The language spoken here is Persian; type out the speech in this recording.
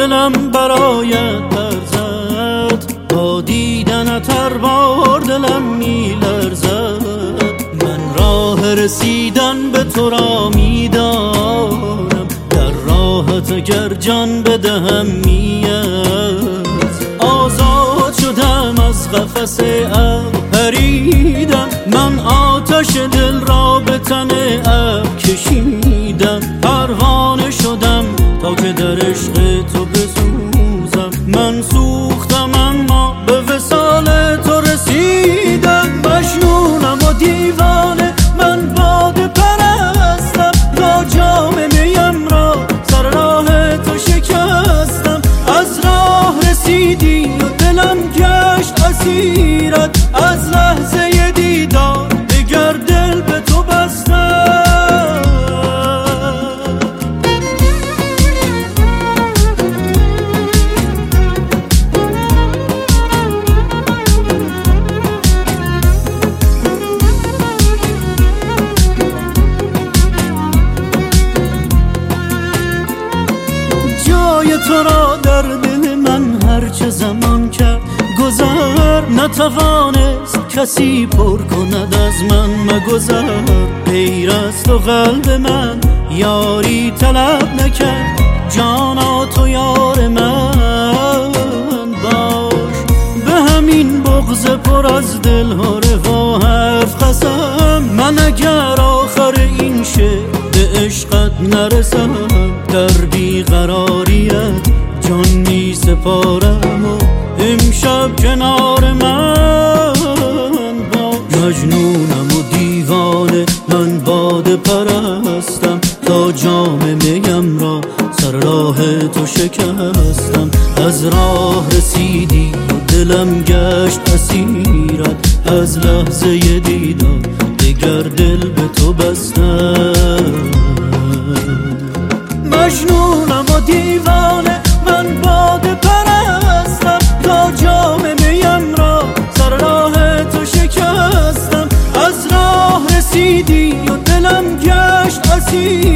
دلم برایت در زد، با دیدنت هر بار دلم میلرزد. من راه رسیدن به تو را میدانم، در راحت اگر جان بدهم آزاد شدم از قفس ابر پریدم. من آتش دل را به تن ابر کشیدم، پروانه شدم تا که در عشق تو بسوزم. من سوختم اما به وصال تو رسیدم. مجنونم و دیوانه من باده پرستم، تا جام میم را سر راه تو شکستم. از راه رسیدی و دلم گشت اسیرت، از لحظه دیدار دگر دل به تو بستم. جای تو را در دل من هرچه زمان کرد گذر، نتوانست کسی پر کند از من مگذر. غیر از تو قلب من یاری طلب نکرد، جانا تو یار من باش. به همین بغض پر از دل هره و حرف قسم، من اگر آخر این شعر به عشقت نرسم، در بیقراریت جان می سپارم و امشب کنار من باش. مجنونم و دیوانه من باده پرستم، تا جام میم را سر راه تو شکستم. از راه رسیدی و دلم گشت اسیرت، از لحظه دیدار دگر دل به تو بستم. مجنونم و دیوانه من باده پرستم، تا جام میم را سر راه تو شکستم. از راه رسیدی و دلم گشت اسیر